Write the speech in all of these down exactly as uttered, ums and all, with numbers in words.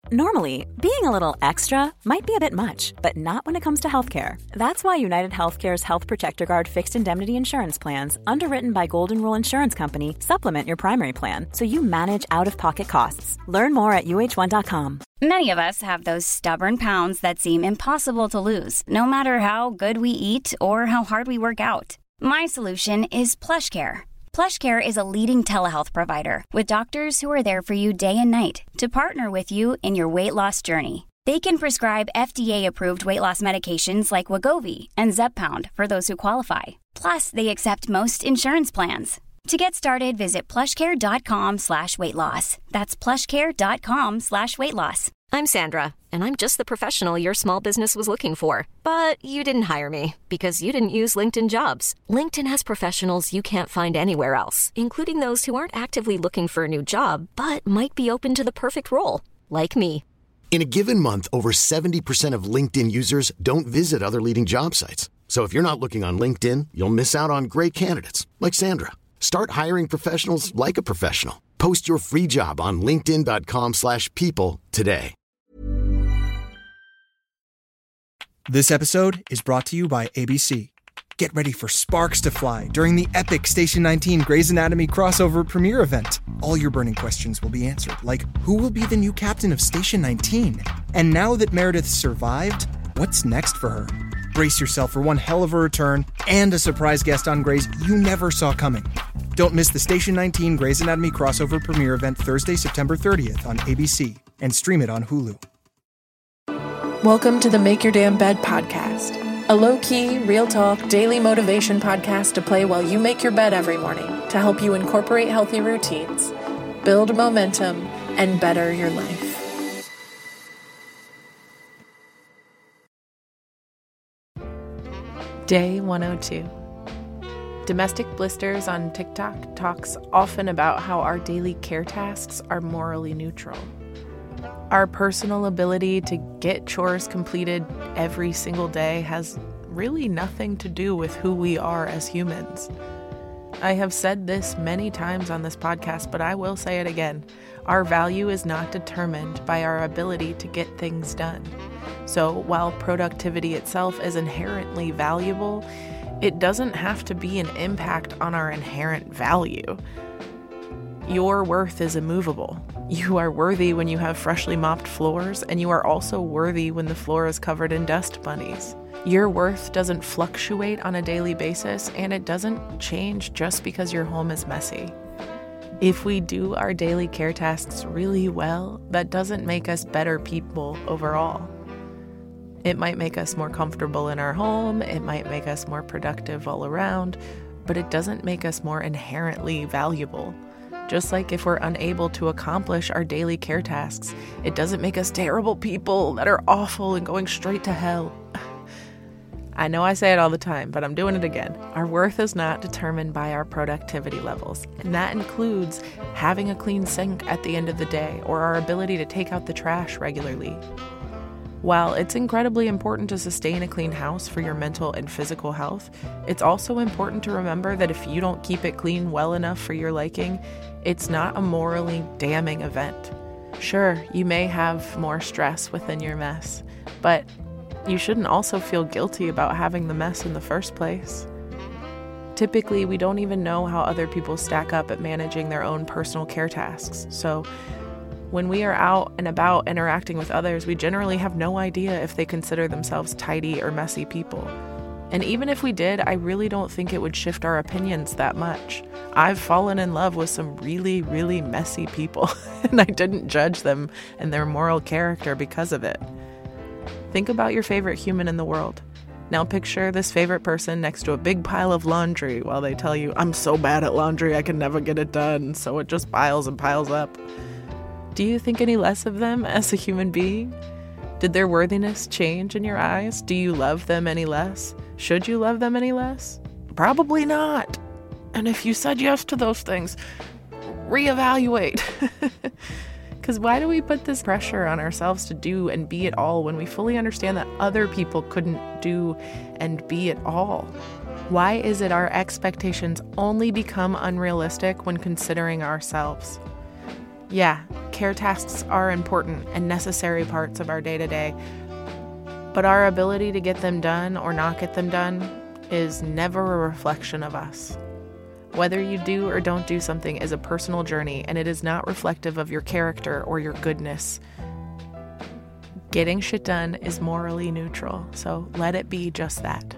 Normally, being a little extra might be a bit much, but not when it comes to healthcare. That's why United Healthcare's Health Protector Guard fixed indemnity insurance plans, underwritten by Golden Rule Insurance Company, supplement your primary plan so you manage out-of-pocket costs. Learn more at U H one dot com. Many of us have those stubborn pounds that seem impossible to lose, no matter how good we eat or how hard we work out. My solution is PlushCare. PlushCare is a leading telehealth provider with doctors who are there for you day and night to partner with you in your weight loss journey. They can prescribe F D A-approved weight loss medications like Wegovy and Zepbound for those who qualify. Plus, they accept most insurance plans. To get started, visit plushcare.com slash weight loss. That's plushcare.com slash weight loss. I'm Sandra, and I'm just the professional your small business was looking for. But you didn't hire me because you didn't use LinkedIn Jobs. LinkedIn has professionals you can't find anywhere else, including those who aren't actively looking for a new job, but might be open to the perfect role, like me. In a given month, over seventy percent of LinkedIn users don't visit other leading job sites. So if you're not looking on LinkedIn, you'll miss out on great candidates, like Sandra. Start hiring professionals like a professional. Post your free job on linkedin.com slash people today. This episode is brought to you by A B C. Get ready for sparks to fly during the epic Station nineteen Grey's Anatomy crossover premiere event. All your burning questions will be answered, like who will be the new captain of Station nineteen? And now that Meredith survived, what's next for her? Brace yourself for one hell of a return and a surprise guest on Grey's you never saw coming. Don't miss the Station nineteen Grey's Anatomy crossover premiere event Thursday, September thirtieth on A B C, and stream it on Hulu. Welcome to the Make Your Damn Bed podcast, a low-key, real-talk, daily motivation podcast to play while you make your bed every morning to help you incorporate healthy routines, build momentum, and better your life. Day one oh two. Domestic Blisters on TikTok talks often about how our daily care tasks are morally neutral. Our personal ability to get chores completed every single day has really nothing to do with who we are as humans. I have said this many times on this podcast, but I will say it again. Our value is not determined by our ability to get things done. So while productivity itself is inherently valuable, it doesn't have to be an impact on our inherent value. Your worth is immovable. You are worthy when you have freshly mopped floors, and you are also worthy when the floor is covered in dust bunnies. Your worth doesn't fluctuate on a daily basis, and it doesn't change just because your home is messy. If we do our daily care tasks really well, that doesn't make us better people overall. It might make us more comfortable in our home, it might make us more productive all around, but it doesn't make us more inherently valuable. Just like if we're unable to accomplish our daily care tasks, it doesn't make us terrible people that are awful and going straight to hell. I know I say it all the time, but I'm doing it again. Our worth is not determined by our productivity levels, and that includes having a clean sink at the end of the day or our ability to take out the trash regularly. While it's incredibly important to sustain a clean house for your mental and physical health, it's also important to remember that if you don't keep it clean well enough for your liking, it's not a morally damning event. Sure, you may have more stress within your mess, but you shouldn't also feel guilty about having the mess in the first place. Typically, we don't even know how other people stack up at managing their own personal care tasks, so when we are out and about interacting with others, we generally have no idea if they consider themselves tidy or messy people. And even if we did, I really don't think it would shift our opinions that much. I've fallen in love with some really, really messy people, and I didn't judge them and their moral character because of it. Think about your favorite human in the world. Now picture this favorite person next to a big pile of laundry while they tell you, "I'm so bad at laundry, I can never get it done," so it just piles and piles up. Do you think any less of them as a human being? Did their worthiness change in your eyes? Do you love them any less? Should you love them any less? Probably not. And if you said yes to those things, reevaluate. Because why do we put this pressure on ourselves to do and be it all when we fully understand that other people couldn't do and be it all? Why is it our expectations only become unrealistic when considering ourselves? Yeah, care tasks are important and necessary parts of our day-to-day, but our ability to get them done or not get them done is never a reflection of us. Whether you do or don't do something is a personal journey, and it is not reflective of your character or your goodness. Getting shit done is morally neutral, so let it be just that.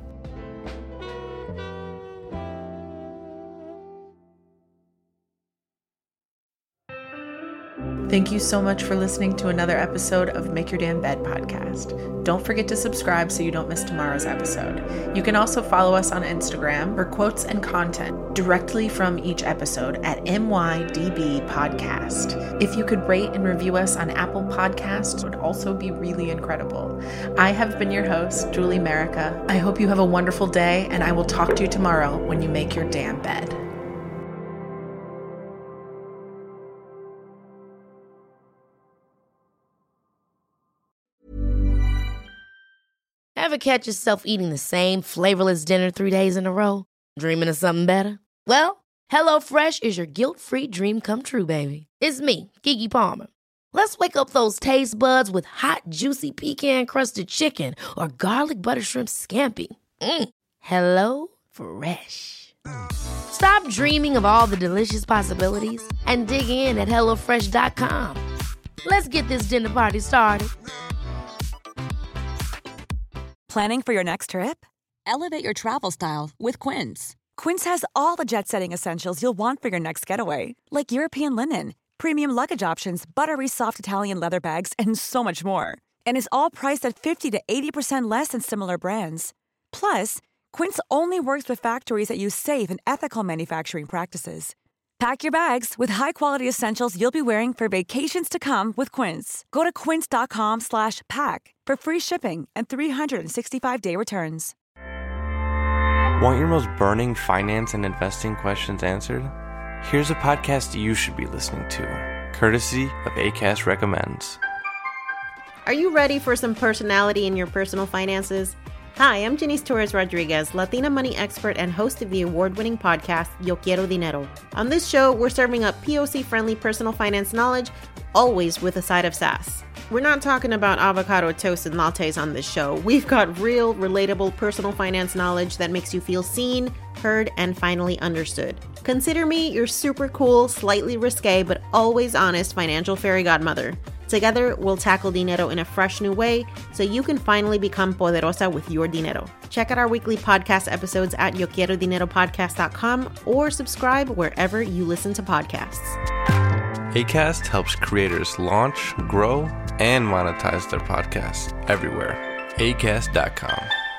Thank you so much for listening to another episode of Make Your Damn Bed podcast. Don't forget to subscribe so you don't miss tomorrow's episode. You can also follow us on Instagram for quotes and content directly from each episode at M Y D B Podcast. If you could rate and review us on Apple Podcasts, it would also be really incredible. I have been your host, Julie Merica. I hope you have a wonderful day, and I will talk to you tomorrow when you make your damn bed. Ever catch yourself eating the same flavorless dinner three days in a row? Dreaming of something better? Well, HelloFresh is your guilt-free dream come true, baby. It's me, Keke Palmer. Let's wake up those taste buds with hot, juicy pecan-crusted chicken or garlic butter shrimp scampi. Mm. Hello Fresh. Stop dreaming of all the delicious possibilities and dig in at hello fresh dot com. Let's get this dinner party started. Planning for your next trip? Elevate your travel style with Quince. Quince has all the jet-setting essentials you'll want for your next getaway, like European linen, premium luggage options, buttery soft Italian leather bags, and so much more. And is all priced at fifty to eighty percent less than similar brands. Plus, Quince only works with factories that use safe and ethical manufacturing practices. Pack your bags with high-quality essentials you'll be wearing for vacations to come with Quince. Go to quince.com slash pack for free shipping and three sixty-five day returns. Want your most burning finance and investing questions answered? Here's a podcast you should be listening to, courtesy of Acast Recommends. Are you ready for some personality in your personal finances? Hi, I'm Janice Torres-Rodriguez, Latina money expert and host of the award-winning podcast, Yo Quiero Dinero. On this show, we're serving up P O C-friendly personal finance knowledge, always with a side of sass. We're not talking about avocado toast and lattes on this show. We've got real, relatable personal finance knowledge that makes you feel seen, heard, and finally understood. Consider me your super cool, slightly risque, but always honest financial fairy godmother. Together, we'll tackle dinero in a fresh new way so you can finally become poderosa with your dinero. Check out our weekly podcast episodes at yo quiero dinero podcast dot com or subscribe wherever you listen to podcasts. Acast helps creators launch, grow, and monetize their podcasts everywhere. acast dot com.